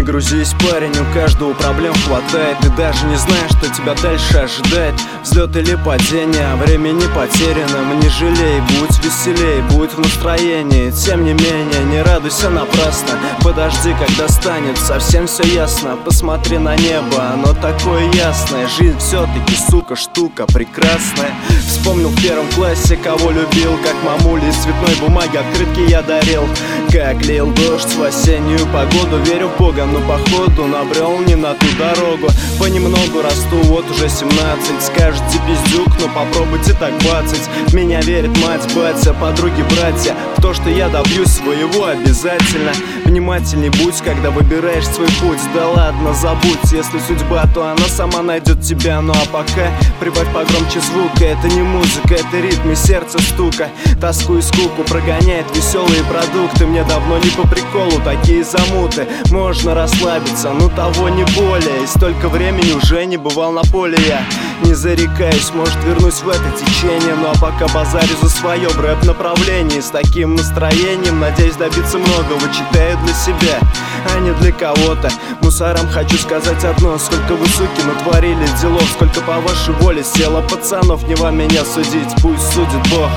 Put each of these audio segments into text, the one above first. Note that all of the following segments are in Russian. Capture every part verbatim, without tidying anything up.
грузись, парень, у каждого проблем хватает. Ты даже не знаешь, что тебя дальше ожидает. Взлет или падение, время не потеряно. Не жалей, будь веселей, будь в настроении. Тем не менее, не радуйся напрасно. Подожди, когда станет совсем все ясно. Посмотри на небо, оно такое ясное. Жизнь все-таки, сука, штука прекрасная. Вспомнил в первом классе, кого любил. Как мамули из цветной бумаги открытки я дарил. Как лил дождь в осеннюю погоду. Верю в Бога, но походу набрел не на ту дорогу. Понемногу расту, вот уже семнадцать. Скажете пиздюк, но попробуйте так бацать. Меня верит мать, батя, подруги, братья. В то, что я добьюсь своего обязательно. Внимательней будь, когда выбираешь свой путь. Да ладно, забудь, если судьба, то она сама найдет тебя. Ну а пока прибавь погромче звука. Это не музыка, это ритм и сердце стука. Тоску и скуку прогоняет веселые продукты. Мне давно не по приколу такие замуты. Можно расслабиться, но того не более. И столько времени уже не бывал на поле я. Не зарекаюсь, может вернусь в это течение. Ну а пока базарю за свое в рэп-направлении. С таким настроением надеюсь добиться многого. Читаю для себя, а не для кого-то. Мусорам хочу сказать одно: сколько вы, суки, натворили делов. Сколько по вашей воле село пацанов. Не вам меня судить, пусть судит Бог.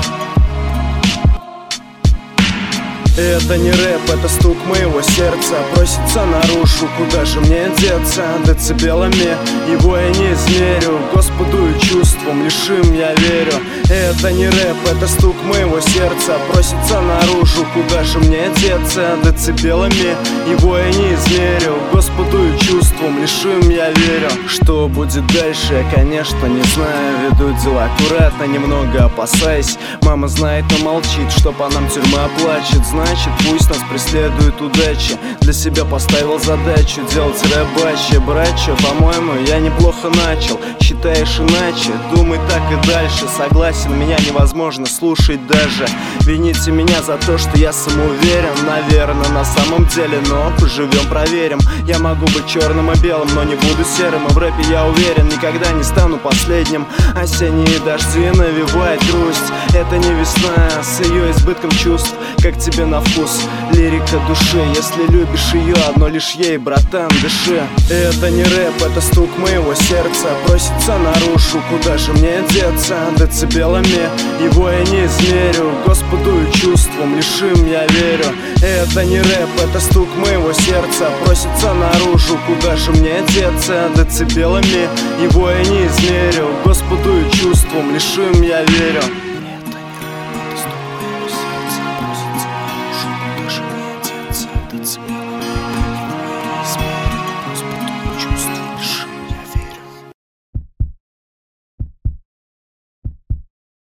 Это не рэп, это стук моего сердца. Просится наружу, куда же мне деться? Децибелами его я не измерю. Господу и чувствам лишь им я верю. Это не рэп, это стук моего сердца. Просится наружу, куда же мне деться? Децибелами его я не измерю. Господу и чувствам лишь им я верю. Что будет дальше, я, конечно, не знаю. Веду дела аккуратно, немного опасаясь. Мама знает, но молчит, что по нам тюрьма плачет. Значит, пусть нас преследует удача. Для себя поставил задачу делать рэп-бачи. Братья, по-моему, я неплохо начал. Считаешь иначе? Думай так и дальше. Согласен, меня невозможно слушать даже. Вините меня за то, что я самоуверен. Наверное, на самом деле, но поживем, проверим. Я могу быть черным и белым, но не буду серым. И в рэпе я уверен, никогда не стану последним. Осенние дожди навевают грусть. Это не весна с ее избытком чувств. Как тебе на вкус лирика души? Если любишь ее, одно лишь ей, братан, дыши. Это не рэп, это стук моего сердца. Просится наружу, куда же мне деться? Децибелами его я не измерю. Господу и чувствам лишь им я верю. Это не рэп, это стук моего сердца. Просится наружу, куда же мне деться? Децибелами его я не измерю. Господу и чувствам лишь им я верю.